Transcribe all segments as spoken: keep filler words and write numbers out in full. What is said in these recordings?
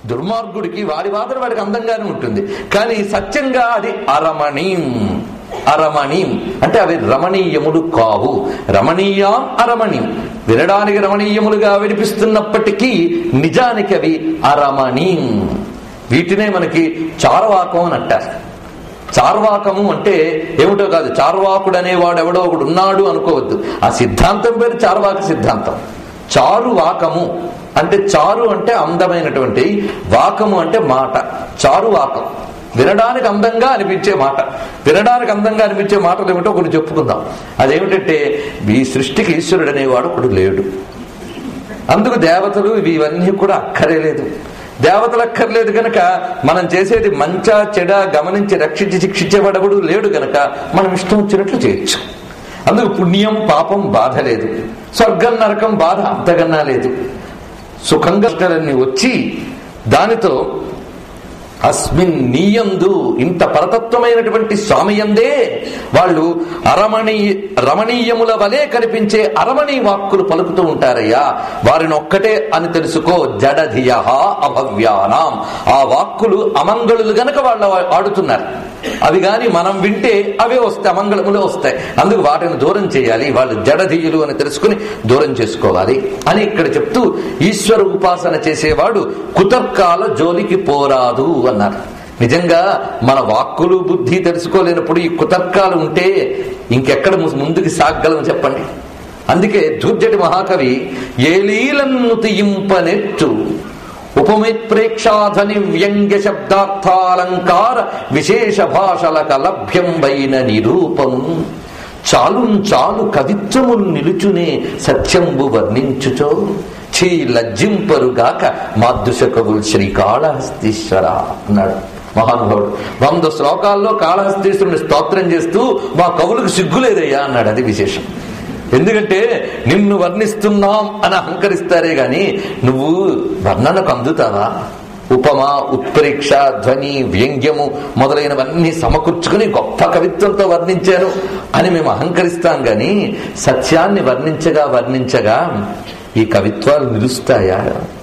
దుర్మార్గుడికి వాడి వాదన వాడికి అందంగానే ఉంటుంది, కానీ సత్యంగా అది అరమణీం. అరమణీం అంటే అవి రమణీయములు కావు. రమణీయాం అరమణీం, వినడానికి రమణీయములుగా వినిపిస్తున్నప్పటికీ నిజానికి అవి అరమణీం. వీటినే మనకి చార్వాకం అని అంటారు. చార్వాకము అంటే ఏమిటో కాదు, చార్వాకుడు అనేవాడు ఎవడో ఒకడు ఉన్నాడు అనుకోవద్దు. ఆ సిద్ధాంతం పేరు చార్వాక సిద్ధాంతం. చారు వాకము అంటే, చారు అంటే అందమైనటువంటి, వాకము అంటే మాట. చారు వాకం వినడానికి అందంగా అనిపించే మాట. వినడానికి అందంగా అనిపించే మాటలు ఏమిటో ఒకటి చెప్పుకుందాం. అదేమిటంటే, ఈ సృష్టికి ఈశ్వరుడు అనేవాడు ఒకడు లేడు, అందుకు దేవతలు ఇవన్నీ కూడా అక్కరేలేదు. దేవతలు అక్కర్లేదు గనక మనం చేసేది మంచా చెడ గమనించి రక్షించి శిక్షించేవాడెవడు లేడు గనక మనం ఇష్టం వచ్చినట్లు చేయొచ్చు. అందుకు పుణ్యం పాపం బాధ లేదు, స్వర్గం నరకం బాధ అంతకన్నా లేదు. సుఖంగా వచ్చి దానితో అస్మిన్ నీయందు, ఇంత పరతత్వమైనటువంటి స్వామియందే వాళ్ళు అరమణీయ రమణీయముల వలె కనిపించే అరమణీ వాక్కులు పలుకుతూ ఉంటారయ్యా. వారిని ఒక్కటే అని తెలుసుకో, జడధియ అభవ్యానాం. ఆ వాక్కులు అమంగళులు గనక వాళ్ళు ఆడుతున్నారు. అవి గాని మనం వింటే అవే వస్తాయి, అమంగళములే వస్తాయి. అందుకు వాటిని దూరం చేయాలి. వాళ్ళు జడధీయులు అని తెలుసుకుని దూరం చేసుకోవాలి అని ఇక్కడ చెప్తూ, ఈశ్వర ఉపాసన చేసేవాడు కుతర్కాల జోలికి పోరాదు అన్నారు. నిజంగా మన వాక్కులు బుద్ధి తెలుసుకోలేనప్పుడు ఈ కుతర్కాలు ఉంటే ఇంకెక్కడ ముందుకు సాగలం చెప్పండి. అందుకే దూర్జటి మహాకవి ఏలీలను తీయింపనెట్టు ఉపమిత్ప్రేక్షాధని వ్యంగ్య శబ్దార్థాలంకార విశేష భాషలక లభ్యంబైన నిరూపము చాలు చాలు కవిత్వములు నిలుచునే సత్యంబు వర్ణించుచో చీ లజ్జింపరుగాక మాదృశ కవులు శ్రీకాళహస్తీశ్వర అన్నాడు మహానుభావుడు. వంద శ్లోకాల్లో కాళహస్తీశ్వరుని స్తోత్రం చేస్తూ మా కవులకు సిగ్గులేదయ్యా అన్నాడు. అది విశేషం. ఎందుకంటే నిన్ను వర్ణిస్తున్నాం అని అహంకరిస్తారే గాని నువ్వు వర్ణనకు అందుతావా? ఉపమా, ఉత్ప్రేక్ష, ధ్వని, వ్యంగ్యము మొదలైనవన్నీ సమకూర్చుకుని గొప్ప కవిత్వంతో వర్ణించాను అని మేము అహంకరిస్తాం గాని సత్యాన్ని వర్ణించగా వర్ణించగా ఈ కవిత్వాలు నిలుస్తాయా?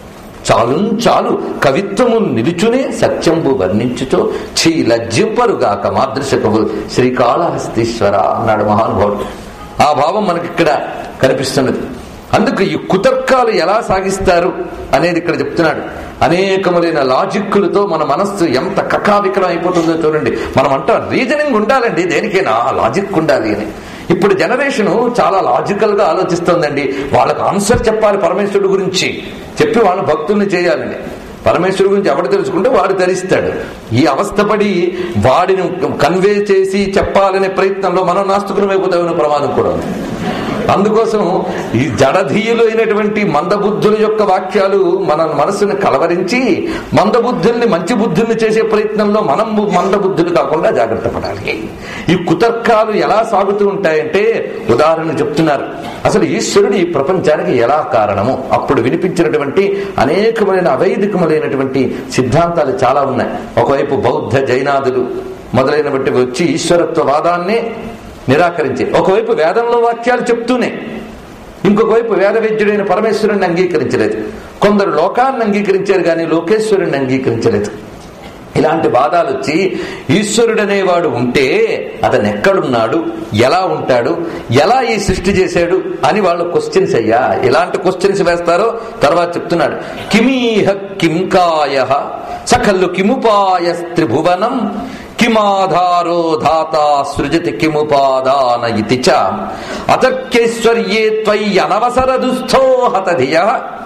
చాలు చాలు కవిత్వము నిలుచునే సత్యంబు వర్ణించుతో చీ లజ్జింపరుగాక మాదృశ కవులు శ్రీకాళహస్తీశ్వర అన్నాడు మహానుభావుడు. ఆ భావం మనకి ఇక్కడ కనిపిస్తున్నది. అందుకు ఈ కుతర్కాలు ఎలా సాగిస్తారు అనేది ఇక్కడ చెప్తున్నాడు. అనేకములైన లాజిక్కులతో మన మనస్సు ఎంత కకావికలం అయిపోతుందో చూడండి. మనం అంటాం రీజనింగ్ ఉండాలండి, దేనికైనా లాజిక్ ఉండాలి అని. ఇప్పుడు జనరేషన్ చాలా లాజికల్ గా ఆలోచిస్తుందండి. వాళ్ళకు ఆన్సర్ చెప్పాలి పరమేశ్వరుడు గురించి, చెప్పి వాళ్ళ భక్తుల్ని చేయాలని. పరమేశ్వరుడు గురించి ఎవడు తెలుసుకుంటే వాడు ధరిస్తాడు. ఈ అవస్థపడి వాడిని కన్వే చేసి చెప్పాలనే ప్రయత్నంలో మనం నాస్తికులమైపోతామనే ప్రమాదం కూడా ఉంది. అందుకోసం ఈ జడధీయులు అయినటువంటి మందబుద్ధుల యొక్క వాక్యాలు మన మనసును కలవరించి మందబుద్ధుల్ని మంచి బుద్ధుల్ని చేసే ప్రయత్నంలో మనం మందబుద్ధులు కాకుండా జాగ్రత్త పడాలి. ఈ కుతర్కాలు ఎలా సాగుతూ ఉంటాయంటే ఉదాహరణ చెప్తున్నారు. అసలు ఈశ్వరుడు ఈ ప్రపంచానికి ఎలా కారణము, అప్పుడు వినిపించినటువంటి అనేకమైన అవైదికములైనటువంటి సిద్ధాంతాలు చాలా ఉన్నాయి. ఒకవైపు బౌద్ధ జైనాదులు మొదలైన బట్టి వచ్చి ఈశ్వరత్వ వాదాన్ని నిరాకరించి, ఒకవైపు వేదంలో వాక్యాలు చెప్తూనే ఇంకొక వైపు వేదవేద్యుడైన పరమేశ్వరుణ్ణి అంగీకరించలేదు. కొందరు లోకాన్ని అంగీకరించారు కానీ లోకేశ్వరుణ్ణి అంగీకరించలేదు. ఇలాంటి వాదాలు వచ్చి ఈశ్వరుడనేవాడు ఉంటే అతను ఎక్కడున్నాడు, ఎలా ఉంటాడు, ఎలా ఈ సృష్టి చేశాడు అని వాళ్ళు క్వశ్చన్స్ అయ్యా. ఎలాంటి క్వశ్చన్స్ వేస్తారో తర్వాత చెప్తున్నాడు. కిమీహ కింకాయ సఖల్లు కిముపాయ త్రిభువనం కిమాధారో ధాత సృజతి కిముపాదాన ఇతి చ అతర్క్యైశ్వర్యే త్వయ్యనవసర దుస్థో హతధియ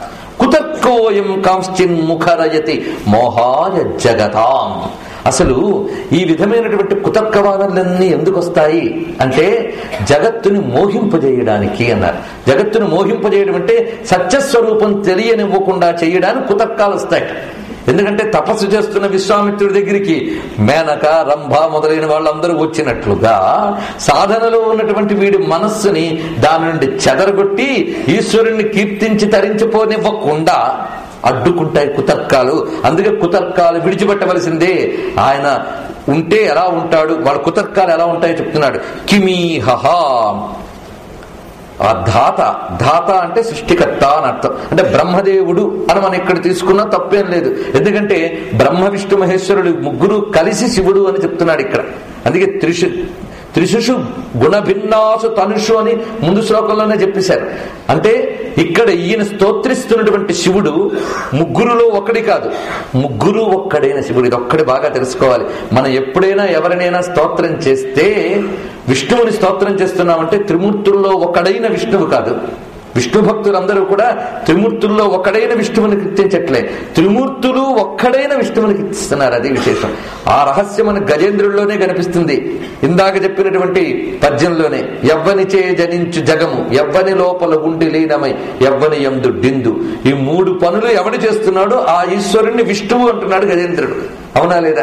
కుతర్కోయం కాంశ్చిన్ ముఖరయతి మోహాయ జగతాం. అసలు ఈ విధమైనటువంటి కుతర్కవాదాలన్నీ ఎందుకు వస్తాయి అంటే జగత్తుని మోహింపజేయడానికి అన్నారు. జగత్తుని మోహింపజేయడం అంటే సత్యస్వరూపం తెలియనివ్వకుండా చేయడానికి కుతర్కాలు వస్తాయి. ఎందుకంటే తపస్సు చేస్తున్న విశ్వామిత్రుడి దగ్గరికి మేనక, రంభ మొదలైన వాళ్ళందరూ వచ్చినట్లుగా సాధనలో ఉన్నటువంటి వీడి మనస్సుని దాని నుండి చెదరగొట్టి ఈశ్వరుణ్ణి కీర్తించి తరించిపోనివ్వకుండా అడ్డుకుంటాయి కుతర్కాలు. అందుకే కుతర్కాలు విడిచిపెట్టవలసిందే. ఆయన ఉంటే ఎలా ఉంటాడు, వాళ్ళ కుతర్కాలు ఎలా ఉంటాయో చెప్తున్నాడు. కిమీహ ఆ ధాత, ధాత అంటే సృష్టికర్త అని అర్థం. అంటే బ్రహ్మదేవుడు అని మనం ఇక్కడ తీసుకున్నా తప్పేం లేదు. ఎందుకంటే బ్రహ్మ విష్ణు మహేశ్వరుడు ముగ్గురు కలిసి శివుడు అని చెప్తున్నాడు ఇక్కడ. అందుకే త్రిషు త్రిశుషు గుణ భిన్నాసు తనుషు అని ముందు శ్లోకంలోనే చెప్పేశారు. అంటే ఇక్కడ ఈయన స్తోత్రిస్తున్నటువంటి శివుడు ముగ్గురులో ఒక్కడి కాదు, ముగ్గురు ఒక్కడైన శివుడు. ఇది ఒక్కడి బాగా తెలుసుకోవాలి. మనం ఎప్పుడైనా ఎవరినైనా స్తోత్రం చేస్తే విష్ణువుని స్తోత్రం చేస్తున్నామంటే త్రిమూర్తుల్లో ఒక్కడైన విష్ణువు కాదు. విష్ణు భక్తులందరూ కూడా త్రిమూర్తుల్లో ఒక్కడైన విష్ణువుని కీర్తించట్లే, త్రిమూర్తులు ఒక్కడైన విష్ణువుని కీర్తిస్తున్నారు. అది విశేషం. ఆ రహస్యం మన గజేంద్రుల్లోనే కనిపిస్తుంది. ఇందాక చెప్పినటువంటి పద్యంలోనే ఎవ్వనిచే జనించు జగము ఎవ్వని లోపల ఉండి లీనమై ఎవ్వని యందు డిందు. ఈ మూడు పనులు ఎవడు చేస్తున్నాడో ఆ ఈశ్వరుణ్ణి విష్ణువు అంటున్నాడు గజేంద్రుడు. అవునా లేదా?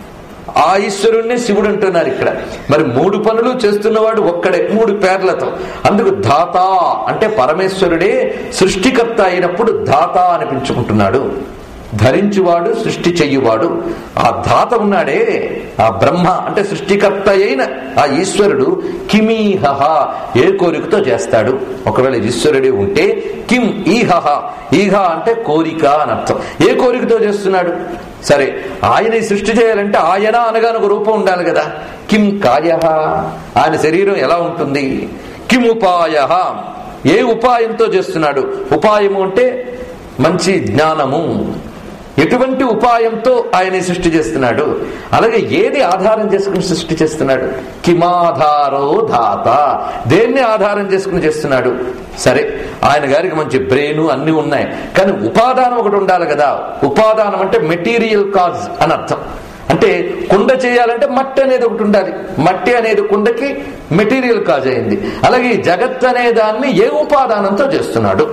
ఆ ఈశ్వరుణ్ణి శివుడు అంటున్నారు ఇక్కడ. మరి మూడు పనులు చేస్తున్నవాడు ఒక్కడే, మూడు పేర్లతో. అందుకు ధాత అంటే పరమేశ్వరుడే సృష్టికర్త అయినప్పుడు ధాత అనిపించుకుంటున్నాడు. ధరించువాడు, సృష్టి చెయ్యువాడు. ఆ ధాత ఉన్నాడే, ఆ బ్రహ్మ అంటే సృష్టికర్త అయిన ఆ ఈశ్వరుడు కిమీహ ఏ కోరికతో చేస్తాడు. ఒకవేళ ఈశ్వరుడే ఉంటే కిం ఈహ, ఈహ అంటే కోరిక అని అర్థం. ఏ కోరికతో చేస్తున్నాడు? సరే, ఆయన సృష్టి చేయాలంటే ఆయన అనగానే ఒక రూపం ఉండాలి కదా. కిం కాయ, ఆయన శరీరం ఎలా ఉంటుంది? కిం ఉపాయ, ఏ ఉపాయంతో చేస్తున్నాడు? ఉపాయము అంటే మంచి జ్ఞానము. ఎటువంటి ఉపాయంతో ఆయన సృష్టి చేస్తున్నాడు? అలాగే ఏది ఆధారం చేసుకుని సృష్టి చేస్తున్నాడు? కిమాధారో ధాత, దేన్ని ఆధారం చేసుకుని చేస్తున్నాడు? సరే, ఆయన గారికి మంచి బ్రెయిన్ అన్ని ఉన్నాయి, కానీ ఉపాదానం ఒకటి ఉండాలి కదా. ఉపాదానం అంటే మెటీరియల్ కాజ్ అని అర్థం. అంటే కుండ చేయాలంటే మట్టి అనేది ఒకటి ఉండాలి. మట్టి అనేది కుండకి మెటీరియల్ కాజ్ అయింది. అలాగే జగత్ అనే దాన్ని ఏ ఉపాదానంతో చేస్తున్నాడు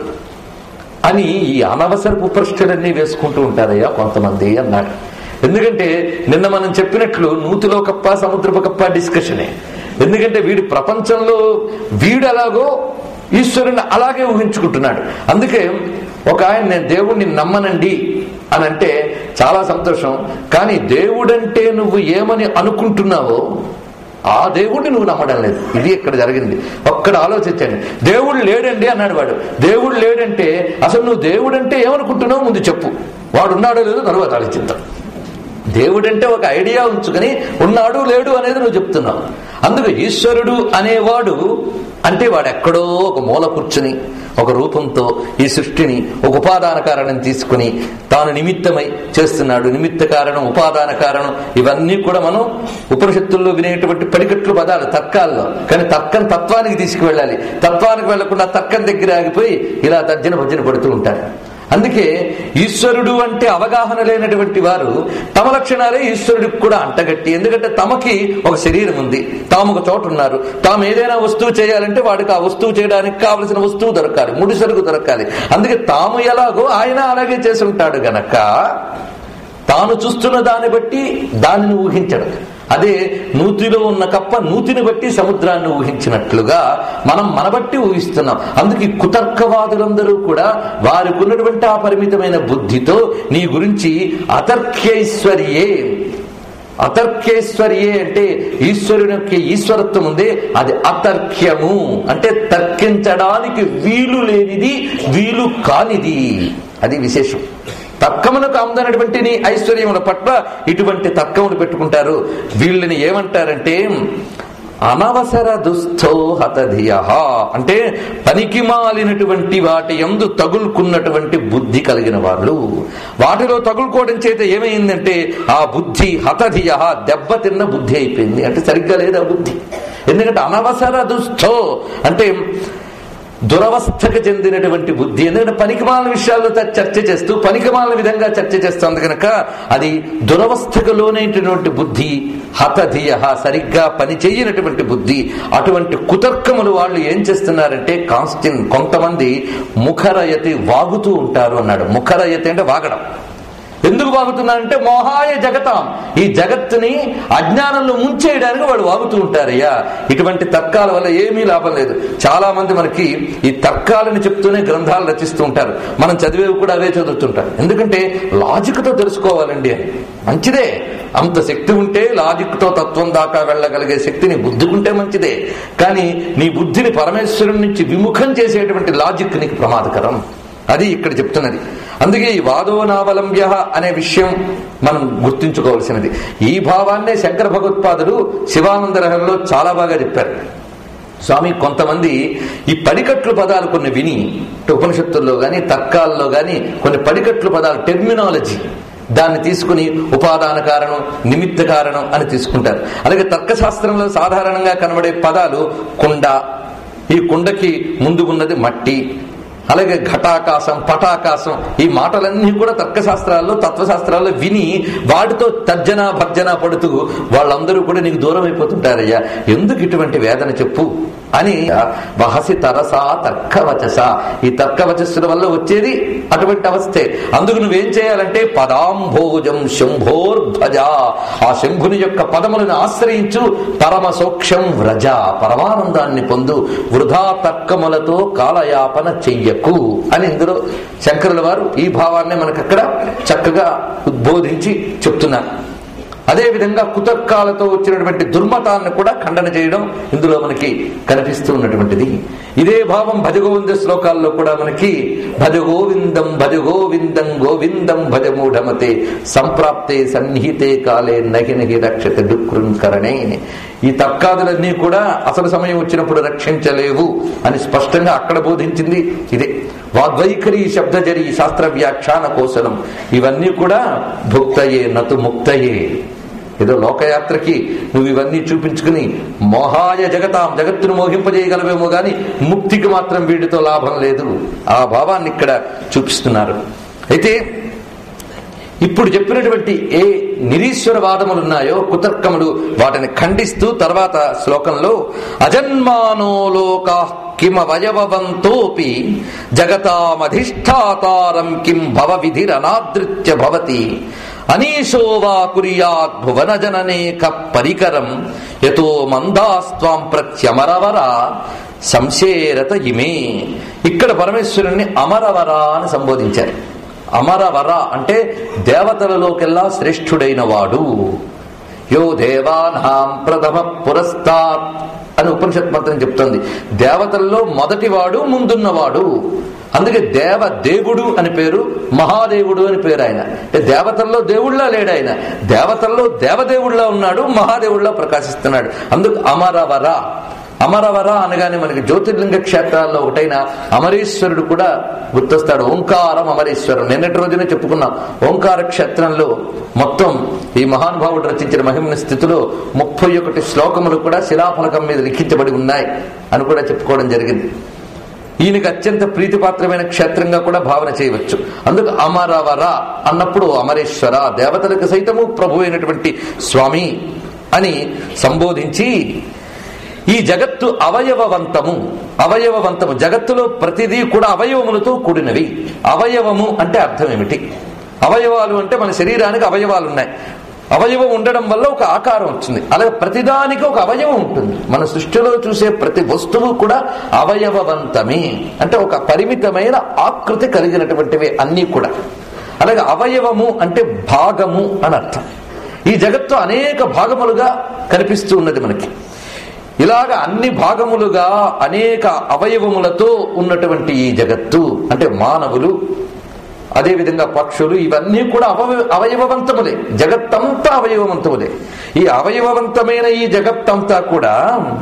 అని ఈ అనవసరపు ప్రశ్నలన్నీ వేసుకుంటూ ఉంటారయ్యా కొంతమంది అన్నాడు. ఎందుకంటే నిన్న మనం చెప్పినట్లు నూతిలో కప్ప సముద్రపు కప్ప డిస్కషనే. ఎందుకంటే వీడి ప్రపంచంలో వీడు ఎలాగో ఈశ్వరుని అలాగే ఊహించుకుంటున్నాడు. అందుకే ఒక ఆయన నేను దేవుణ్ణి నమ్మనండి అని అంటే చాలా సంతోషం, కానీ దేవుడంటే నువ్వు ఏమని అనుకుంటున్నావో ఆ దేవుడిని నువ్వు నమ్మడం లేదు. ఇది ఇక్కడ జరిగింది. ఒక్కడ ఆలోచించండి. దేవుడు లేడండి అన్నాడు వాడు. దేవుడు లేడంటే అసలు నువ్వు దేవుడంటే ఏమనుకుంటున్నావు ముందు చెప్పు. వాడు ఉన్నాడో లేదో తర్వాత ఆలోచిద్దాం. దేవుడంటే ఒక ఐడియా ఉంచుకొని ఉన్నాడు లేడు అనేది నువ్వు చెప్తున్నావు. అందుకు ఈశ్వరుడు అనేవాడు అంటే వాడు ఎక్కడో ఒక మూల కూర్చుని ఒక రూపంతో ఈ సృష్టిని ఒక ఉపాదాన కారణం తీసుకుని తాను నిమిత్తమై చేస్తున్నాడు. నిమిత్త కారణం, ఉపాదాన కారణం, ఇవన్నీ కూడా మనం ఉపనిషత్తుల్లో వినేటువంటి పడికట్లు పదాలు తర్కాల్లో. కానీ తర్కం తత్వానికి తీసుకువెళ్ళాలి. తత్వానికి వెళ్లకుండా తర్కం దగ్గర ఆగిపోయి ఇలా తర్జన భర్జన పడుతూ ఉంటారు. అందుకే ఈశ్వరుడు అంటే అవగాహన లేనటువంటి వారు తమ లక్షణాలే ఈశ్వరుడికి కూడా అంటగట్టి, ఎందుకంటే తమకి ఒక శరీరం ఉంది, తాము ఒక చోట ఉన్నారు, తాము ఏదైనా వస్తువు చేయాలంటే వాడికి ఆ వస్తువు చేయడానికి కావలసిన వస్తువు దొరకాలి, ముడి సరుకు దొరకాలి. అందుకే తాము ఎలాగో ఆయన అలాగే చేసి ఉంటాడు గనక తాను చూస్తున్న దాన్ని బట్టి దానిని ఊహించడం. అదే నూతిలో ఉన్న కప్ప నూతిని బట్టి సముద్రాన్ని ఊహించినట్లుగా మనం మన బట్టి ఊహిస్తున్నాం. అందుకే కుతర్కవాదులందరూ కూడా వారికి ఉన్నటువంటి ఆ పరిమితమైన బుద్ధితో నీ గురించి అతర్క్యైశ్వర్యే, అతర్క్యైశ్వర్యే అంటే ఈశ్వరుని యొక్క ఈశ్వరత్వం ఉంది, అది అతర్క్యము అంటే తర్కించడానికి వీలు లేనిది, వీలు కానిది. అది విశేషం. తర్కమునకు అందనటువంటి నీ ఐశ్వర్యముల పట్ల ఇటువంటి తర్కములు పెట్టుకుంటారు. వీళ్ళని ఏమంటారంటే అనవసర దుస్థో హతధియ, అంటే పనికి మాలినటువంటి వాటి యందు తగులుకున్నటువంటి బుద్ధి కలిగిన వాళ్ళు. వాటిలో తగులుకోవడం చేత ఏమైందంటే ఆ బుద్ధి హతధియ, దెబ్బతిన్న బుద్ధి అయిపోయింది. అంటే సరిగ్గా లేదు ఆ బుద్ధి. ఎందుకంటే అనవసర దుస్థో అంటే దురవస్థకు చెందినటువంటి బుద్ధి. ఎందుకంటే పనికిమాలిన విషయాల్లో చర్చ చేస్తూ పనికిమాలిన విధంగా చర్చ చేస్తుంది కనుక అది దురవస్థకు లోనైనటువంటి బుద్ధి. హతధియ, సరిగ్గా పని చెయ్యనటువంటి బుద్ధి. అటువంటి కుతర్కములు వాళ్ళు ఏం చేస్తున్నారంటే కాన్స్టెంట్ కొంతమంది ముఖరయతి వాగుతూ ఉంటారు అన్నాడు. ముఖరయతి అంటే వాగడం. ఎందుకు వాగుతున్నారంటే మోహాయ జగతాం, ఈ జగత్తుని అజ్ఞానంలో ముంచేయడానికి వాడు వాగుతూ ఉంటారయ్యా. ఇటువంటి తర్కాల వల్ల ఏమీ లాభం లేదు. చాలా మంది మనకి ఈ తర్కాలను చెప్తూనే గ్రంథాలు రచిస్తూ ఉంటారు. మనం చదివేవి కూడా అవే చదువుతుంటారు. ఎందుకంటే లాజిక్ తో తెలుసుకోవాలండి అని. మంచిదే, అంత శక్తి ఉంటే లాజిక్ తో తత్వం దాకా వెళ్ళగలిగే శక్తి నీ బుద్ధికుంటే మంచిదే, కానీ నీ బుద్ధిని పరమేశ్వరుడి నుంచి విముఖం చేసేటువంటి లాజిక్ నీకు ప్రమాదకరం. అది ఇక్కడ చెప్తున్నది. అందుకే ఈ వాదోనావలంబ్య అనే విషయం మనం గుర్తుంచుకోవాల్సినది. ఈ భావాన్నే శంకర భగవత్పాదులు శివానందరహంలో చాలా బాగా చెప్పారు. స్వామి, కొంతమంది ఈ పడికట్లు పదాలు కొన్ని విని, ఉపనిషత్తుల్లో గాని తర్కాల్లో గాని కొన్ని పడికట్లు పదాలు టెర్మినాలజీ దాన్ని తీసుకుని ఉపాదాన కారణం, నిమిత్త కారణం అని తీసుకుంటారు. అలాగే తర్కశాస్త్రంలో సాధారణంగా కనబడే పదాలు కుండ, ఈ కుండకి ముందు ఉన్నది మట్టి, అలాగే ఘటాకాశం, పటాకాశం, ఈ మాటలన్నీ కూడా తర్కశాస్త్రాల్లో తత్వశాస్త్రాల్లో విని వాటితో తర్జన భర్జన పడుతూ వాళ్ళందరూ కూడా నీకు దూరం అయిపోతుంటారయ్యా, ఎందుకు ఇటువంటి వేదన చెప్పు అని వహసి తరసా తర్కవచస, ఈ తర్కవచస్సుల వల్ల వచ్చేది అటువంటి అవస్థే. అందుకు నువ్వేం చేయాలంటే పదాంభోజం శంభోర్ధ్వజ, ఆ శంభుని యొక్క పదములను ఆశ్రయించు, పరమ సౌఖ్యం వ్రజ, పరమానందాన్ని పొందు, వృధా తర్కములతో కాలయాపన చెయ్యకు అని ఇందులో శంకరుల వారు ఈ భావాన్ని మనకక్కడ చక్కగా ఉద్బోధించి చెప్తున్నారు. అదేవిధంగా కుతర్కాలతో వచ్చినటువంటి దుర్మతాన్ని కూడా ఖండన చేయడం ఇందులో మనకి కనిపిస్తూ ఉన్నటువంటిది. ఇదే భావం భజగోవింద శ్లోకాల్లో కూడా మనకి భజగోవిందం భజగోవిందం గోవిందం భజమూఢమతే సంప్రాప్తే సన్నిహితే కాలే నహి నహి రక్షత డుకృంకరణే. ఈ తర్కాదులన్నీ కూడా అసలు సమయం వచ్చినప్పుడు రక్షించలేవు అని స్పష్టంగా అక్కడ బోధించింది ఇదే. వాగ్వైఖరి శబ్దజరి శాస్త్ర వ్యాఖ్యాన కోసలం ఇవన్నీ కూడా భుక్తయే నతు ముక్తయే. ఏదో లోకయాత్రకి నువ్వు ఇవన్నీ చూపించుకుని మోహాయ జగతాం, జగత్తును మోహింపజేయగలవేమో గాని ముక్తికి మాత్రం వీటితో లాభం లేదు. ఆ భావాన్ని ఇక్కడ చూపిస్తున్నారు. అయితే ఇప్పుడు చెప్పినటువంటి ఏ నిరీశ్వరవాదములున్నాయో కుతర్కములు, వాటిని ఖండిస్తూ తర్వాత శ్లోకంలో అజన్మానో లోకా కిమవయవంతోపి జగతామధిష్ఠాతారం కిం భవ విధిరనాదృత్య భవతి అనీశో వా కుర్యాత్ భువన జననేక పరికరం యతో మందాస్త్వాం ప్రత్యమరవర సంశేరత ఇమే. ఇక్కడ పరమేశ్వరుణ్ణి అమరవర అని సంబోధించారు. అమరవర అంటే దేవతలలోకెల్లా శ్రేష్ఠుడైన వాడు. యో దేవానాం ప్రథమ పురస్తాత్ అని ఉపనిషత్ మంత్రం చెప్తుంది. దేవతల్లో మొదటివాడు, ముందున్నవాడు. అందుకే దేవ దేవుడు అని పేరు, మహాదేవుడు అని పేరు. ఆయన దేవతల్లో దేవుళ్ళ లేడు, ఆయన దేవతల్లో దేవదేవుళ్ళ ఉన్నాడు, మహాదేవుళ్ళ ప్రకాశిస్తున్నాడు. అందుకు అమరవర. అమరవర అనగానే మనకి జ్యోతిర్లింగ క్షేత్రాల్లో ఒకటైన అమరేశ్వరుడు కూడా గుర్తొస్తాడు. ఓంకారం అమరేశ్వరం నిన్నటి రోజునే చెప్పుకున్నాం. ఓంకార క్షేత్రంలో మొత్తం ఈ మహానుభావుడు రచించిన మహిమని స్థితిలో ముప్పై ఒకటి శ్లోకములు కూడా శిలాఫలకం మీద లిఖించబడి ఉన్నాయి అని కూడా చెప్పుకోవడం జరిగింది. ఈయనకి అత్యంత ప్రీతిపాత్రమైన క్షేత్రంగా కూడా భావన చేయవచ్చు. అందుకు అమరవర అన్నప్పుడు అమరేశ్వర, దేవతలకు సైతము ప్రభు అయినటువంటి స్వామి అని సంబోధించి ఈ జగత్తు అవయవవంతము. అవయవవంతము జగత్తులో ప్రతిదీ కూడా అవయవములతో కూడినవి. అవయవము అంటే అర్థం ఏమిటి? అవయవాలు అంటే మన శరీరానికి అవయవాలు ఉన్నాయి. అవయవం ఉండడం వల్ల ఒక ఆకారం వచ్చింది. అలాగే ప్రతిదానికి ఒక అవయవం ఉంటుంది. మన సృష్టిలో చూసే ప్రతి వస్తువు కూడా అవయవవంతమే, అంటే ఒక పరిమితమైన ఆకృతి కలిగినటువంటివి అన్నీ కూడా. అలాగే అవయవము అంటే భాగము అని అర్థం. ఈ జగత్తు అనేక భాగములుగా కనిపిస్తూ ఉన్నది మనకి. ఇలాగ అన్ని భాగములుగా అనేక అవయవములతో ఉన్నటువంటి ఈ జగత్తు అంటే మానవులు, అదేవిధంగా పక్షులు, ఇవన్నీ కూడా అవయ అవయవవంతములే. జగత్తంతా అవయవవంతములే. ఈ అవయవవంతమైన ఈ జగత్తంతా కూడా,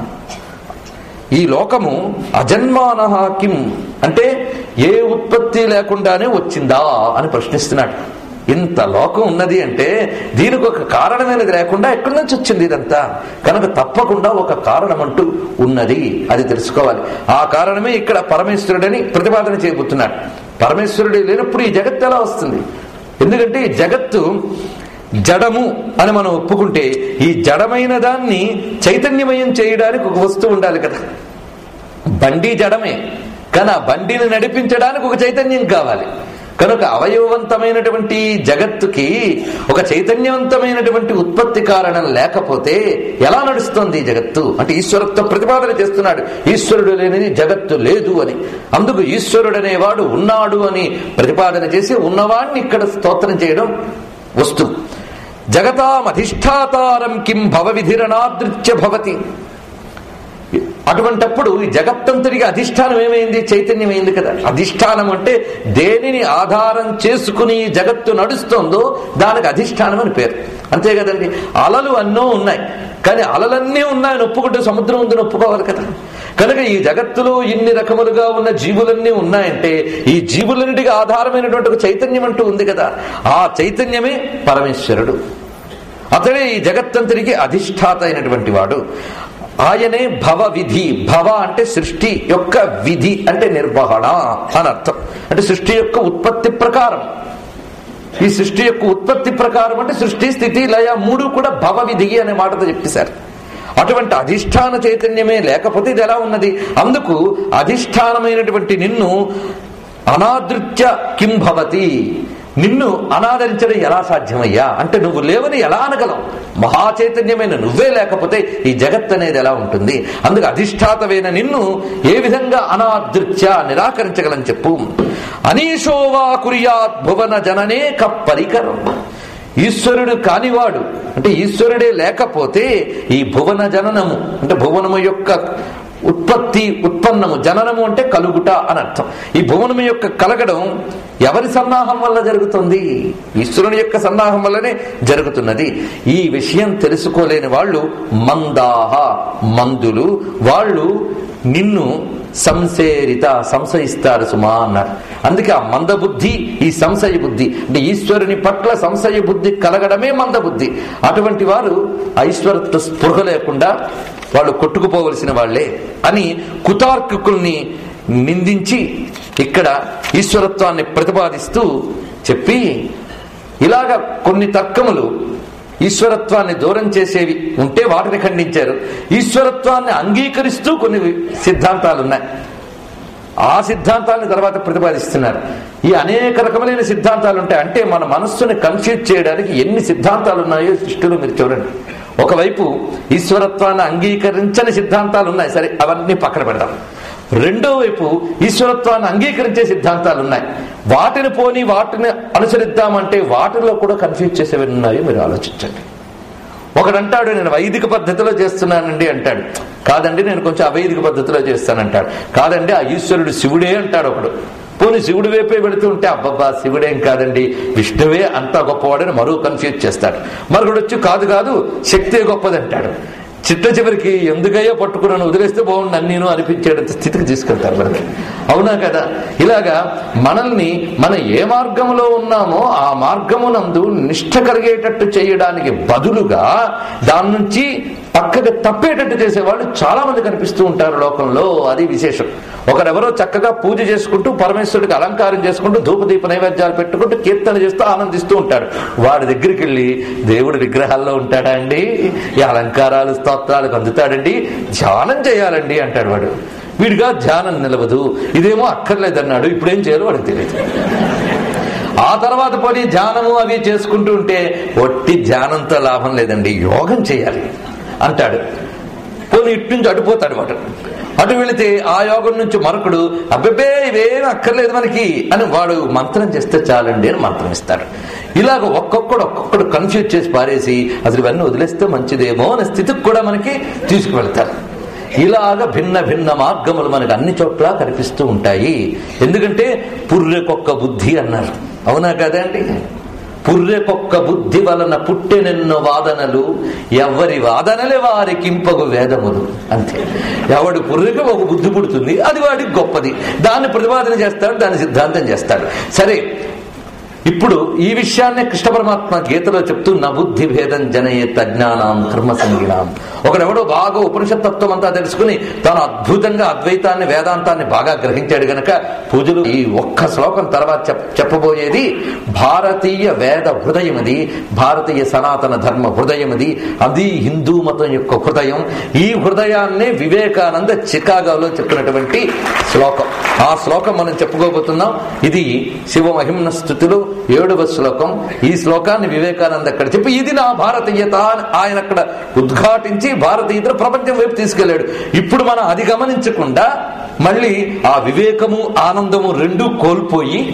ఈ లోకము అజన్మానః కిం అంటే ఏ ఉత్పత్తి లేకుండానే వచ్చిందా అని ప్రశ్నిస్తున్నాడు. ఇంత లోకం ఉన్నది అంటే దీనికి ఒక కారణమైనది లేకుండా ఎక్కడి నుంచి వచ్చింది ఇదంతా? కనుక తప్పకుండా ఒక కారణం అంటూ ఉన్నది, అది తెలుసుకోవాలి. ఆ కారణమే ఇక్కడ పరమేశ్వరుడని ప్రతిపాదన చేయబోతున్నాడు. పరమేశ్వరుడు లేనప్పుడు ఈ జగత్తు ఎలా వస్తుంది? ఎందుకంటే ఈ జగత్తు జడము అని మనం ఒప్పుకుంటే ఈ జడమైన దాన్ని చైతన్యమయం చేయడానికి ఒక వస్తువు ఉండాలి కదా. బండి జడమే, కానీ ఆ బండిని నడిపించడానికి ఒక చైతన్యం కావాలి. కనుక అవయవవంతమైనటువంటి జగత్తుకి ఒక చైతన్యవంతమైనటువంటి ఉత్పత్తి కారణం లేకపోతే ఎలా నడుస్తుంది ఈ జగత్తు అంటే ఈశ్వరత్వ ప్రతిపాదన చేస్తున్నాడు. ఈశ్వరుడు లేనిది జగత్తు లేదు అని. అందుకు ఈశ్వరుడు అనేవాడు ఉన్నాడు అని ప్రతిపాదన చేసి ఉన్నవాడిని ఇక్కడ స్తోత్రం చేయడం వస్తువు. జగతామధిష్ఠాతారం కిం భవ విధిరనాదృత్య భవతి. అటువంటప్పుడు ఈ జగత్తంతటికి అధిష్టానం ఏమైంది? చైతన్యమైంది కదా. అధిష్టానం అంటే దేనిని ఆధారం చేసుకుని జగత్తు నడుస్తోందో దానికి అధిష్టానం అని పేరు. అంతే కదండి. అలలు అన్నో ఉన్నాయి, కానీ అలలన్నీ ఉన్నాయని ఒప్పుకుంటే సముద్రం ఉందని ఒప్పుకోవాలి కదా. కనుక ఈ జగత్తులో ఇన్ని రకములుగా ఉన్న జీవులన్నీ ఉన్నాయంటే ఈ జీవులన్నిటికీ ఆధారమైనటువంటి ఒక చైతన్యం అంటూ ఉంది కదా. ఆ చైతన్యమే పరమేశ్వరుడు. అతడే ఈ జగత్తంతటికి అధిష్టాత అయినటువంటి వాడు. ఆయనే భవ విధి. భవ అంటే సృష్టి యొక్క విధి అంటే నిర్వహణ అని అర్థం. అంటే సృష్టి యొక్క ఉత్పత్తి ప్రకారం. ఈ సృష్టి యొక్క ఉత్పత్తి ప్రకారం అంటే సృష్టి స్థితి లయ మూడు కూడా భవ విధి అనే మాటతో చెప్పేశారు. అటువంటి అధిష్టాన చైతన్యమే లేకపోతే ఇది ఎలా ఉన్నది? అందుకు అధిష్టానమైనటువంటి నిన్ను అనాదృత్య కిం భవతి, నిన్ను అనాదరించడం ఎలా సాధ్యమయ్యా అంటే నువ్వు లేవని ఎలా అనగలవు? మహాచైతన్యమైన నువ్వే లేకపోతే ఈ జగత్ అనేది ఎలా ఉంటుంది? అందుకు అధిష్టాతమైన నిన్ను ఏ విధంగా అనాదృత్య నిరాకరించగలని చెప్పు. అనీశోవా కుర్యాత్ భువన జననే కప్పరికరం. ఈశ్వరుడు కానివాడు అంటే ఈశ్వరుడే లేకపోతే ఈ భువన జననము అంటే భువనము యొక్క ఉత్పత్తి, ఉత్పన్నము, జననము అంటే కలుగుట అని అర్థం. ఈ భువనము యొక్క కలగడం ఎవరి సన్నాహం వల్ల జరుగుతుంది? ఈశ్వరుని యొక్క సన్నాహం వల్లనే జరుగుతున్నది. ఈ విషయం తెలుసుకోలేని వాళ్ళు మందాహ, మందులు. వాళ్ళు నిన్ను సంశేరిత, సంశయిస్తారు సుమా అన్నారు. అందుకే ఆ మందబుద్ధి, ఈ సంశయ బుద్ధి అంటే ఈశ్వరుని పట్ల సంశయ బుద్ధి కలగడమే మందబుద్ధి. అటువంటి వారు ఐశ్వరత్వ స్పృహ లేకుండా వాళ్ళు కొట్టుకుపోవలసిన వాళ్లే అని కుతార్కికుల్ని నిందించి ఇక్కడ ఈశ్వరత్వాన్ని ప్రతిపాదిస్తూ చెప్పి, ఇలాగా కొన్ని తర్కములు ఈశ్వరత్వాన్ని దూరం చేసేవి ఉంటే వాటిని ఖండించారు. ఈశ్వరత్వాన్ని అంగీకరిస్తూ కొన్ని సిద్ధాంతాలు ఉన్నాయి, ఆ సిద్ధాంతాలను తర్వాత ప్రతిపాదిస్తున్నారు. ఈ అనేక రకములైన సిద్ధాంతాలు ఉంటాయి. అంటే మన మనస్సుని కన్ఫ్యూజ్ చేయడానికి ఎన్ని సిద్ధాంతాలు ఉన్నాయో సృష్టిలో మీరు చూడండి. ఒకవైపు ఈశ్వరత్వాన్ని అంగీకరించని సిద్ధాంతాలు ఉన్నాయి, సరే అవన్నీ పక్కన పెడదాం. రెండో వైపు ఈశ్వరత్వాన్ని అంగీకరించే సిద్ధాంతాలు ఉన్నాయి. వాటిని పోని వాటిని అనుసరిద్దామంటే వాటిలో కూడా కన్ఫ్యూజ్ చేసేవి ఉన్నాయో మీరు ఆలోచించండి. ఒకడంటాడు నేను వైదిక పద్ధతిలో చేస్తున్నానండి అంటాడు. కాదండి నేను కొంచెం అవైదిక పద్ధతిలో చేస్తానంటాడు. కాదండి ఆ ఈశ్వరుడు శివుడే అంటాడు ఒకడు. పోనీ శివుడి వైపే వెళుతూ ఉంటే అబ్బబ్బా శివుడేం కాదండి విష్ణువే అంతా గొప్పవాడని మరో కన్ఫ్యూజ్ చేస్తాడు. మరొకడు వచ్చి కాదు కాదు శక్తే గొప్పదంటాడు. చిట్ట చివరికి ఎందుకయ్యో పట్టుకున్నాను వదిలేస్తే బాగుండు అన్నీను అనిపించేటంత స్థితికి తీసుకెళ్తారు మనకి. అవునా కదా? ఇలాగా మనల్ని మనం ఏ మార్గంలో ఉన్నామో ఆ మార్గమునందు నిష్ఠ కలిగేటట్టు చేయడానికి బదులుగా దాని నుంచి పక్కగా తప్పేటట్టు చేసేవాళ్ళు చాలా మంది కనిపిస్తూ ఉంటారు లోకంలో. అది విశేషం. ఒకరెవరో చక్కగా పూజ చేసుకుంటూ పరమేశ్వరుడికి అలంకారం చేసుకుంటూ ధూపదీప నైవేద్యాలు పెట్టుకుంటూ కీర్తన చేస్తూ ఆనందిస్తూ ఉంటాడు. వాడి దగ్గరికి వెళ్ళి దేవుడి విగ్రహాల్లో ఉంటాడా అండి, ఈ అలంకారాలు స్తోత్రాలకు అందుతాడండి, ధ్యానం చేయాలండి అంటాడు వాడు. వీడిగా ధ్యానం నిలవదు, ఇదేమో అక్కర్లేదన్నాడు, ఇప్పుడేం చేయాలో వాడికి తెలియదు. ఆ తర్వాత పోనీ ధ్యానము అవి చేసుకుంటూ ఉంటే ఒట్టి ధ్యానంతో లాభం లేదండి, యోగం చేయాలి అంటాడు. పోనీ ఇటు నుంచి అడిపోతాడు వాడు. అటు వెళితే ఆ యోగం నుంచి మరొకడు అబ్బెబ్బే ఇవేం అక్కర్లేదు మనకి అని వాడు మంత్రం చేస్తే చాలండి అని మంత్రం ఇస్తాడు. ఇలాగ ఒక్కొక్కడు ఒక్కొక్కడు కన్ఫ్యూజ్ చేసి పారేసి అసలు ఇవన్నీ వదిలేస్తే మంచిదేమో అనే స్థితికి కూడా మనకి తీసుకువెళ్తారు. ఇలాగ భిన్న భిన్న మార్గములు మనకు అన్ని చోట్ల కనిపిస్తూ ఉంటాయి. ఎందుకంటే పుర్రెకొక్క బుద్ధి అన్నారు. అవునా కదా అండి? పుర్రెకొక్క బుద్ధి వలన పుట్టెనెన్నో వాదనలు, ఎవరి వాదనలే వారికి ఇంపగు వేదములు. అంతే. ఎవడి పుర్రెకి ఒక బుద్ధి పుడుతుంది, అది వాడికి గొప్పది, దాన్ని ప్రతిపాదన చేస్తాడు, దాన్ని సిద్ధాంతం చేస్తాడు. సరే, ఇప్పుడు ఈ విషయాన్నే కృష్ణ పరమాత్మ గీతలో చెప్తూ నబుద్ధి భేదం జనయేత్ అజ్ఞానాం కర్మ సంగినాం. ఒకడెవడో బాగా ఉపనిషత్తత్వం అంతా తెలుసుకుని తాను అద్భుతంగా అద్వైతాన్ని వేదాంతాన్ని బాగా గ్రహించాడు గనక పూజలు ఈ ఒక్క శ్లోకం తర్వాత చెప్పబోయేది భారతీయ వేద హృదయం, అది భారతీయ సనాతన ధర్మ హృదయం, అది అది హిందూ మతం యొక్క హృదయం. ఈ హృదయాన్నే వివేకానంద చికాగోలో చెప్పినటువంటి శ్లోకం. ఆ శ్లోకం మనం చెప్పుకోబోతున్నాం. ఇది శివమహిమ్న స్థుతులు ఏడవ శ్లోకం. ఈ శ్లోకాన్ని వివేకానంద అక్కడ చెప్పి ఇది నా భారతీయత ఆయన అక్కడ ఉద్ఘాటించి భారతీయతను ప్రపంచం వైపు తీసుకెళ్లాడు. ఇప్పుడు మనం అది గమనించకుండా మళ్ళీ ఆ వివేకము ఆనందము రెండూ కోల్పోయి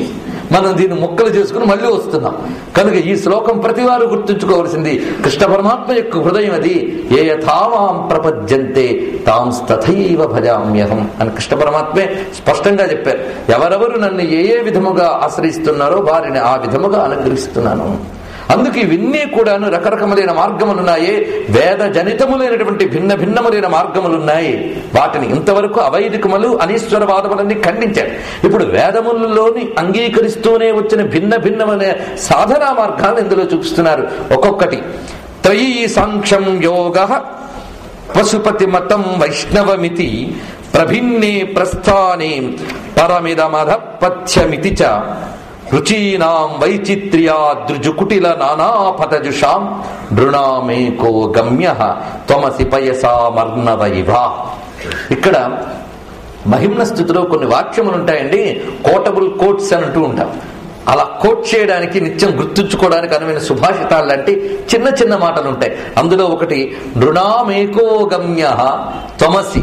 మనం దీన్ని ముక్కలు చేసుకుని మళ్ళీ వస్తున్నాం. కనుక ఈ శ్లోకం ప్రతి వారు గుర్తుంచుకోవలసింది. కృష్ణ పరమాత్మ యొక్క హృదయం అది. ఏ యథామాం ప్రపద్యంతే తాం తథైవ భజామ్యహం అని కృష్ణ పరమాత్మే స్పష్టంగా చెప్పారు. ఎవరెవరు నన్ను ఏ ఏ విధముగా ఆశ్రయిస్తున్నారో వారిని ఆ విధముగా అనుగ్రహిస్తున్నాను. అందుకు ఇవన్నీ కూడాను రకరకములైన మార్గములున్నాయి. వేద జనితములైనటువంటి భిన్న భిన్నములైన మార్గములున్నాయి. వాటిని ఇంతవరకు అవైదికములు అనీశ్వరవాదములన్నీ ఖండించారు. ఇప్పుడు వేదములలోని అంగీకరిస్తూనే వచ్చిన భిన్న భిన్నమైన సాధనా మార్గాలను ఇందులో చూపిస్తున్నారు. ఒక్కొక్కటి త్రయీ సాంఖ్యం యోగ పశుపతి మతం వైష్ణవమితి ప్రభిన్నే ప్రస్థానే పరమిదమధ పథ్యమితి చ రుచీనాం వైచిత్ర్యాదృజుకుటిల నానాపతజుషాం నృణామేకో గమ్యః త్వమసి పయసామర్ణవైవా. ఇక్కడ మహిమ్న స్థుతిలో కొన్ని వాక్యములు ఉంటాయండి, కోటబుల్ కోట్స్ అని అంటూ ఉంటాం. అలా కోట్ చేయడానికి నిత్యం గుర్తుంచుకోవడానికి అనువైన సుభాషితాలు లాంటి చిన్న చిన్న మాటలు ఉంటాయి. అందులో ఒకటి నృణామేకో గమ్యః త్వమసి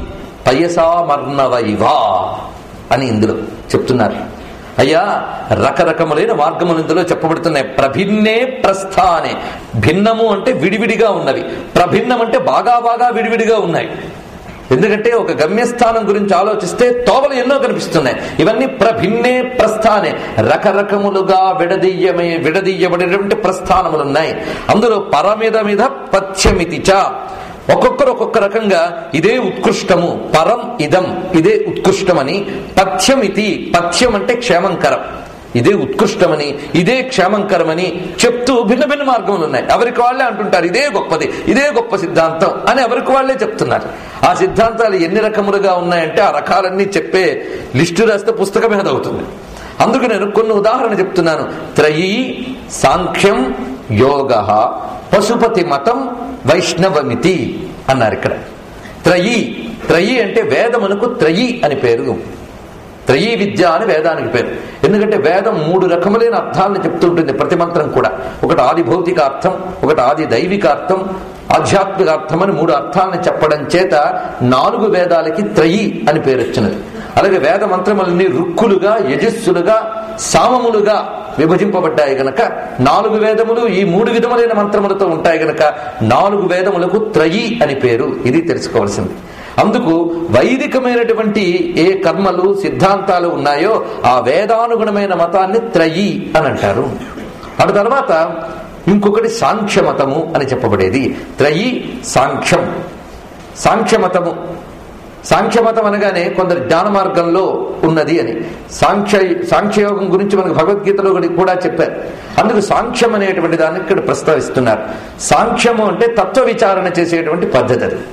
పయసామర్ణవైవా అని ఇందులో చెప్తున్నారు. అయ్యా, రకరకములైన మార్గములు ఇందులో చెప్పబడుతున్నాయి. ప్రభిన్నే ప్రస్థానే, భిన్నము అంటే విడివిడిగా ఉన్నవి, ప్రభిన్నం అంటే బాగా బాగా విడివిడిగా ఉన్నాయి. ఎందుకంటే ఒక గమ్యస్థానం గురించి ఆలోచిస్తే తోవలు ఎన్నో కనిపిస్తున్నాయి. ఇవన్నీ ప్రభిన్నే ప్రస్థానే, రకరకములుగా విడదీయమే విడదీయబడినటువంటి ప్రస్థానములున్నాయి. అందులో పరమిద మీద పథ్యమితి చ, ఒక్కొక్కరు ఒక్కొక్క రకంగా ఇదే ఉత్కృష్టము, పరం ఇదం ఇదే ఉత్కృష్టమని, పథ్యమితి పథ్యం అంటే క్షేమంకరం, ఇదే ఉత్కృష్టమని ఇదే క్షేమంకరమని చెప్తూ భిన్న భిన్న మార్గములు ఉన్నాయి. ఎవరికి వాళ్ళే అంటుంటారు ఇదే గొప్పది, ఇదే గొప్ప సిద్ధాంతం అని ఎవరికి వాళ్ళే చెప్తున్నారు. ఆ సిద్ధాంతాలు ఎన్ని రకములుగా ఉన్నాయంటే ఆ రకాలన్నీ చెప్పే లిస్టు రాస్తే పుస్తకమే అవుతుంది. అందుకు నేను కొన్ని ఉదాహరణ చెప్తున్నాను. త్రయీ సాంఖ్యం యోగ పశుపతి మతం వైష్ణవమితి అన్నారు. ఇక్కడ త్రయీ, త్రయీ అంటే వేదమునకు త్రయీ అని పేరు. త్రయీ విద్య అని వేదానికి పేరు. ఎందుకంటే వేదం మూడు రకములైన అర్థాలను చెప్తుంటుంది ప్రతి మంత్రం కూడా. ఒకటి ఆది భౌతిక అర్థం, ఒకటి ఆది దైవిక అర్థం, ఆధ్యాత్మిక అర్థం అని మూడు అర్థాలను చెప్పడం చేత నాలుగు వేదాలకి త్రయీ అని పేరు వచ్చినది. అలాగే వేద మంత్రములన్నీ రుక్కులుగా, యజస్సులుగా, సామములుగా విభజింపబడ్డాయి గనక నాలుగు వేదములు ఈ మూడు విధములైన మంత్రములతో ఉంటాయి గనక నాలుగు వేదములకు త్రయీ అని పేరు. ఇది తెలుసుకోవాల్సింది. అందుకు వైదికమైనటువంటి ఏ కర్మలు సిద్ధాంతాలు ఉన్నాయో ఆ వేదానుగుణమైన మతాన్ని త్రయీ అని అంటారు. ఆ తర్వాత ఇంకొకటి సాంఖ్యమతము అని చెప్పబడేది. త్రయీ సాంఖ్యం, సాంఖ్యమతము. సాంఖ్యమతం అనగానే కొందరు జ్ఞాన మార్గంలో ఉన్నది అని. సాంఖ్య సాంఖ్యయోగం గురించి మనకు భగవద్గీతలో కూడా చెప్పారు. అందుకు సాంఖ్యం అనేటువంటి దాన్ని ఇక్కడ ప్రస్తావిస్తున్నారు. సాంఖ్యము అంటే తత్వ విచారణ చేసేటువంటి పద్ధతి. అది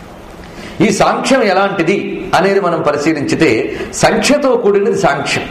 ఈ సాంఖ్యం ఎలాంటిది అనేది మనం పరిశీలించితే సంఖ్యతో కూడినది సాంఖ్యం.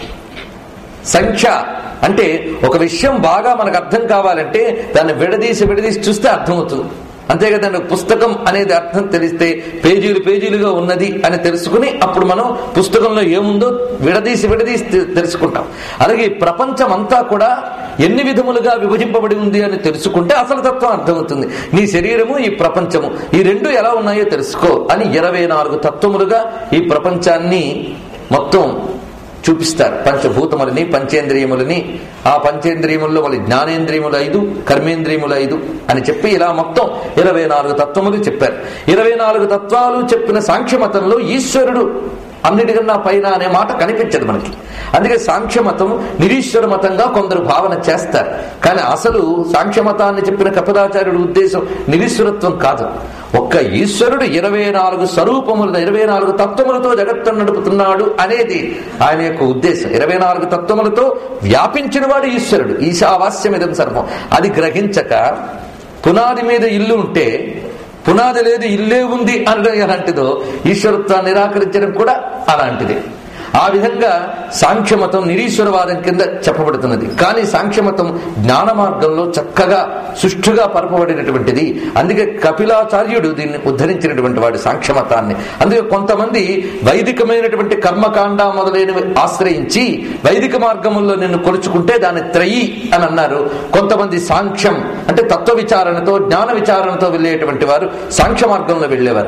సంఖ్య అంటే ఒక విషయం బాగా మనకు అర్థం కావాలంటే దాన్ని విడదీసి విడదీసి చూస్తే అర్థమవుతుంది. అంతే కదండి. పుస్తకం అనేది అర్థం తెలిస్తే పేజీలు పేజీలుగా ఉన్నది అని తెలుసుకుని అప్పుడు మనం పుస్తకంలో ఏముందో విడదీసి విడదీసి తెలుసుకుంటాం. అలాగే ప్రపంచం అంతా కూడా ఎన్ని విధములుగా విభజింపబడి ఉంది అని తెలుసుకుంటే అసలు తత్వం అర్థమవుతుంది. నీ శరీరము ఈ ప్రపంచము ఈ రెండు ఎలా ఉన్నాయో తెలుసుకో అని ఇరవై నాలుగు తత్వములుగా ఈ ప్రపంచాన్ని మొత్తం చూపిస్తారు. పంచభూతములని, పంచేంద్రియములని, ఆ పంచేంద్రియముల్లో వాళ్ళ జ్ఞానేంద్రియములు ఐదు, కర్మేంద్రియములు ఐదు అని చెప్పి ఇలా మొత్తం ఇరవై నాలుగు తత్వములు చెప్పారు. ఇరవై నాలుగు తత్వాలు చెప్పిన సాంఖ్యమతంలో ఈశ్వరుడు అన్నిటికన్నా పైన అనే మాట కనిపించదు మనకి. అందుకే సాంఖ్యమతం నిరీశ్వర మతంగా కొందరు భావన చేస్తారు. కానీ అసలు సాంఖ్యమతాన్ని చెప్పిన కపిలాచార్యుడి ఉద్దేశం నిరీశ్వరత్వం కాదు. ఒక్క ఈశ్వరుడు ఇరవై నాలుగు స్వరూపములు, ఇరవై నాలుగు తత్వములతో జగత్తును నడుపుతున్నాడు అనేది ఆయన యొక్క ఉద్దేశం. ఇరవై నాలుగు తత్వములతో వ్యాపించిన వాడు ఈశ్వరుడు. ఈశావాస్యమిదం సర్వం. అది గ్రహించక పునాది మీద ఇల్లు ఉంటే పునాది లేదు ఇల్లే ఉంది అనడం ఎలాంటిదో ఈశ్వరత్వాన్ని నిరాకరించడం కూడా అలాంటిదే. ఆ విధంగా సాంఖ్యమతం నిరీశ్వరవాదం కింద చెప్పబడుతున్నది. కానీ సాంఖ్యమతం జ్ఞాన మార్గంలో చక్కగా సుష్ఠుగా పరపబడినటువంటిది. అందుకే కపిలాచార్యుడు దీన్ని ఉద్ధరించినటువంటి వాడు సాంఖ్యమతాన్ని. అందుకే కొంతమంది వైదికమైనటువంటి కర్మకాండ మొదలైనవి ఆశ్రయించి వైదిక మార్గముల్లో నిన్ను కొలుచుకుంటే దాన్ని త్రయీ అని అన్నారు. కొంతమంది సాంఖ్యం అంటే తత్వ విచారణతో జ్ఞాన విచారణతో వెళ్ళేటువంటి వారు సాంఖ్య మార్గంలో వెళ్ళేవారు.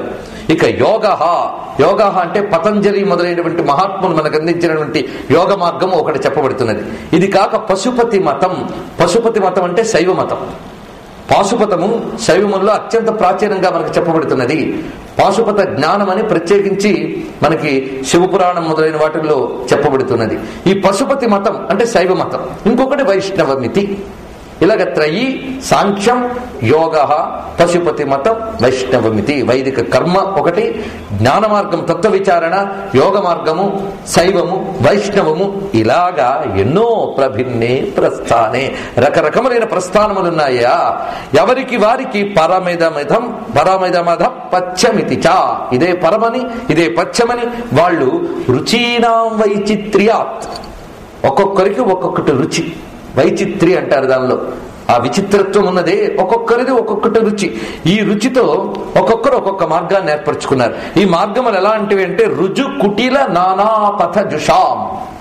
ఇక యోగ యోగ అంటే పతంజలి మొదలైనటువంటి మహాత్ములు మనకు అందించినటువంటి యోగ మార్గం ఒకటి చెప్పబడుతున్నది. ఇది కాక పశుపతి మతం. పశుపతి మతం అంటే శైవ మతం. పాశుపతము శైవముల్లో అత్యంత ప్రాచీనంగా మనకు చెప్పబడుతున్నది. పాశుపత జ్ఞానం అని ప్రత్యేకించి మనకి శివపురాణం మొదలైన వాటిల్లో చెప్పబడుతున్నది. ఈ పశుపతి మతం అంటే శైవ మతం. ఇంకొకటి వైష్ణవమితి. ఇలాగ త్రయీ సాంఖ్యం యోగ పశుపతి మతం వైష్ణవమితి. వైదిక కర్మ ఒకటి, జ్ఞాన మార్గం తత్వ విచారణ, యోగ మార్గము, శైవము, వైష్ణవము, ఇలాగా ఎన్నో ప్రభిన్నే ప్రస్థానే రకరకములైన ప్రస్థానములున్నాయా. ఎవరికి వారికి పరమిదమిధం పరమిదమధ పచ్చమితి చా. ఇదే పరమని ఇదే పచ్చమని వాళ్ళు రుచీనాం వైచిత్ర్యాత్. ఒక్కొక్కరికి ఒక్కొక్కటి రుచి, వైచిత్రి అంటారు. దానిలో ఆ విచిత్రత్వం ఉన్నదే. ఒక్కొక్కరిది ఒక్కొక్కటి రుచి. ఈ రుచితో ఒక్కొక్కరు ఒక్కొక్క మార్గాన్ని ఏర్పరచుకున్నారు. ఈ మార్గములు ఎలాంటివి అంటే రుజు కుటిల నానాపథ జుషాం.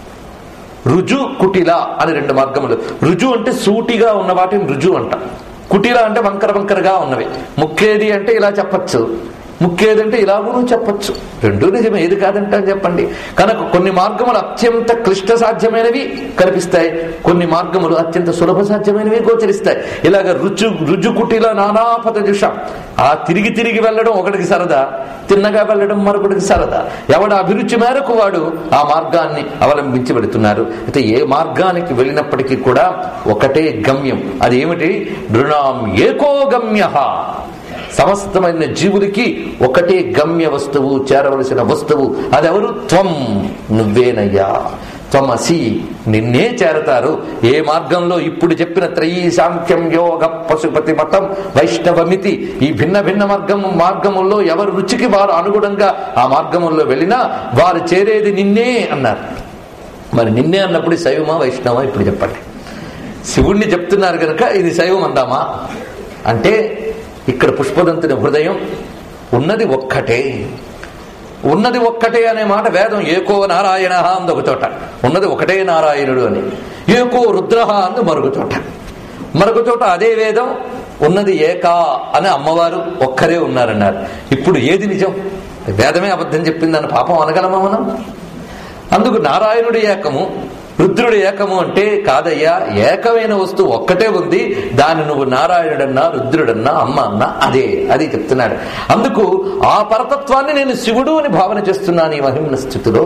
రుజు కుటిల అని రెండు మార్గములు. రుజు అంటే సూటిగా ఉన్న వాటిని రుజు అంట. కుటిల అంటే వంకర వంకరగా ఉన్నవి. ముక్కేది అంటే ఇలా చెప్పచ్చు, ముఖ్యేదంటే ఇలాగూ చెప్పచ్చు. రెండూ నిజమే, ఏది కాదంటే చెప్పండి. కనుక కొన్ని మార్గములు అత్యంత క్లిష్ట సాధ్యమైనవి కనిపిస్తాయి, కొన్ని మార్గములు అత్యంత సులభ సాధ్యమైనవి గోచరిస్తాయి. ఇలాగ రుచు రుజుకుటిల నానాపథ జుష. ఆ తిరిగి తిరిగి వెళ్ళడం ఒకటికి సరదా, తిన్నగా వెళ్ళడం మరొకటికి సరదా. ఎవడ అభిరుచి మేరకు వాడు ఆ మార్గాన్ని అవలంబించి వెళుతున్నారు. అయితే ఏ మార్గానికి వెళ్ళినప్పటికీ కూడా ఒకటే గమ్యం. అది ఏమిటి? నృణాం ఏకో గమ్య. సమస్తమైన జీవులకి ఒకటే గమ్య వస్తువు, చేరవలసిన వస్తువు. అదెవరు? త్వం, నువ్వేనయ్యా. త్వమసి, నిన్నే చేరతారు. ఏ మార్గంలో ఇప్పుడు చెప్పిన త్రయీ సాంఖ్యం యోగ పశుపతి మతం వైష్ణవమితి, ఈ భిన్న భిన్న మార్గము మార్గముల్లో ఎవరు రుచికి వారు అనుగుణంగా ఆ మార్గముల్లో వెళ్ళినా వారు చేరేది నిన్నే అన్నారు. మరి నిన్నే అన్నప్పుడు శైవమా వైష్ణవా? ఇప్పుడు చెప్పండి. శివుణ్ణి చెప్తున్నారు కనుక ఇది శైవం అందామా అంటే, ఇక్కడ పుష్పదంతుని హృదయం ఉన్నది ఒక్కటే. ఉన్నది ఒక్కటే అనే మాట వేదం ఏకో నారాయణ అంది ఒక చోట, ఉన్నది ఒకటే నారాయణుడు అని. ఏకో రుద్ర అంది మరొక చోట. మరొక చోట అదే వేదం ఉన్నది ఏకా అని అమ్మవారు ఒక్కరే ఉన్నారన్నారు. ఇప్పుడు ఏది నిజం? వేదమే అబద్ధం చెప్పిందని పాపం అనగలమా మనం? అందుకు నారాయణుడి ఏకము, రుద్రుడు ఏకము అంటే కాదయ్యా, ఏకమైన వస్తువు ఒక్కటే ఉంది. దాన్ని నువ్వు నారాయణుడన్నా రుద్రుడన్నా అమ్మ అన్నా అదే, అది చెప్తున్నాడు. అందుకు ఆ పరతత్వాన్ని నేను శివుడు అని భావన చేస్తున్నాను ఈ మహిమ్న స్థితిలో.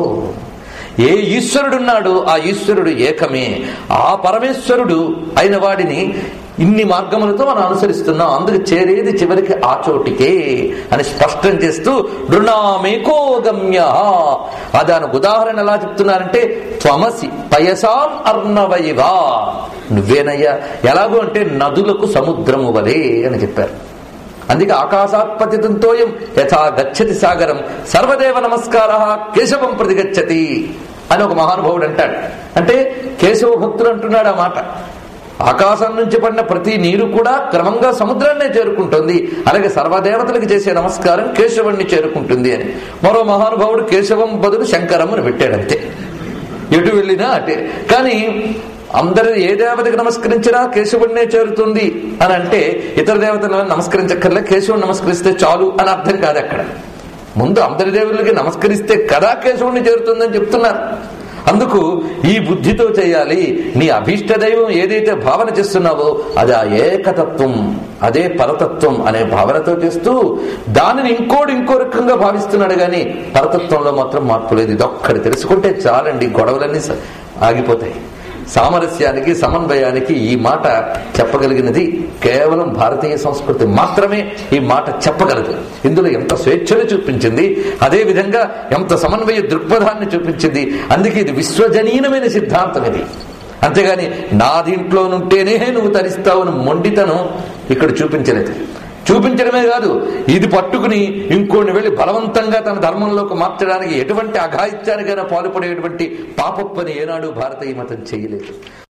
ఏ ఈశ్వరుడున్నాడు ఆ ఈశ్వరుడు ఏకమే. ఆ పరమేశ్వరుడు అయిన వాడిని ఇన్ని మార్గములతో మనం అనుసరిస్తున్నాం. అందుకు చేరేది చివరికి ఆ చోటికే అని స్పష్టం చేస్తూ నృణామేకో గమ్య. దానికి ఉదాహరణ ఎలా చెప్తున్నారంటే, త్వమసి పయసాం అర్ణవైవా. నువ్వేనయ్యా. ఎలాగో అంటే నదులకు సముద్రము వలే అని చెప్పారు. అందుకే ఆకాశాత్పతితంతోయం యథా గచ్చతి సాగరం సర్వదేవ నమస్కార కేశవం ప్రతిగచ్చతి అని ఒక మహానుభావుడు అంటాడు. అంటే కేశవ భక్తులు అంటున్నాడు ఆ మాట. ఆకాశం నుంచి పడిన ప్రతి నీరు కూడా క్రమంగా సముద్రాన్నే చేరుకుంటుంది. అలాగే సర్వదేవతలకు చేసే నమస్కారం కేశవుణ్ణి చేరుకుంటుంది అని. మరో మహానుభావుడు కేశవం బదులు శంకరం అని పెట్టాడు. అంతే, ఎటు వెళ్ళినా అటే. కానీ అందరూ ఏ దేవతకి నమస్కరించినా కేశవుణ్ణే చేరుతుంది అని అంటే, ఇతర దేవతలను నమస్కరించక్కర్లే, కేశవుని నమస్కరిస్తే చాలు అని అర్థం కాదు. అక్కడ ముందు అందరి దేవుళ్ళకి నమస్కరిస్తే కదా కేశవుణ్ణి చేరుతుందని చెప్తున్నారు. అందుకు ఈ బుద్ధితో చేయాలి. నీ అభీష్ట దైవం ఏదైతే భావన చేస్తున్నావో అది ఆ ఏకతత్వం, అదే పరతత్వం అనే భావనతో చేస్తూ దానిని ఇంకోటి ఇంకో రకంగా భావిస్తున్నాడు. కానీ పరతత్వంలో మాత్రం మార్పు లేదు. ఇదొక్కటి తెలుసుకుంటే చాలండి, గొడవలన్నీ ఆగిపోతాయి. సామరస్యానికి సమన్వయానికి ఈ మాట చెప్పగలిగినది కేవలం భారతీయ సంస్కృతి మాత్రమే ఈ మాట చెప్పగలదు. ఇందులో ఎంత స్వేచ్ఛను చూపించింది, అదే విధంగా ఎంత సమన్వయ దృక్పథాన్ని చూపించింది. అందుకే ఇది విశ్వజనీనమైన సిద్ధాంతం ఇది. అంతేగాని నా దీంట్లో నుంటేనే నువ్వు తరిస్తావని మొండితనం ఇక్కడ చూపించలేదు. చూపించడమే కాదు, ఇది పట్టుకుని ఇంకోని వెళ్ళి బలవంతంగా తన ధర్మంలోకి మార్చడానికి ఎటువంటి అఘాయిత్యానికైనా పాల్పడేటువంటి పాపప్పని ఏనాడు భారతీయ మతం చేయలేదు.